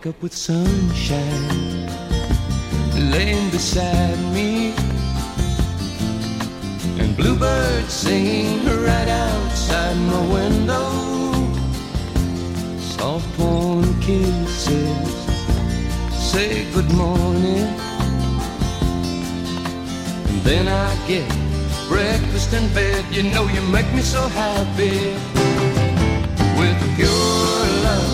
wake up with sunshine laying beside me, and bluebirds singing right outside my window. Soft pouring kisses say good morning, and then I get breakfast in bed. You know you make me so happy with your love.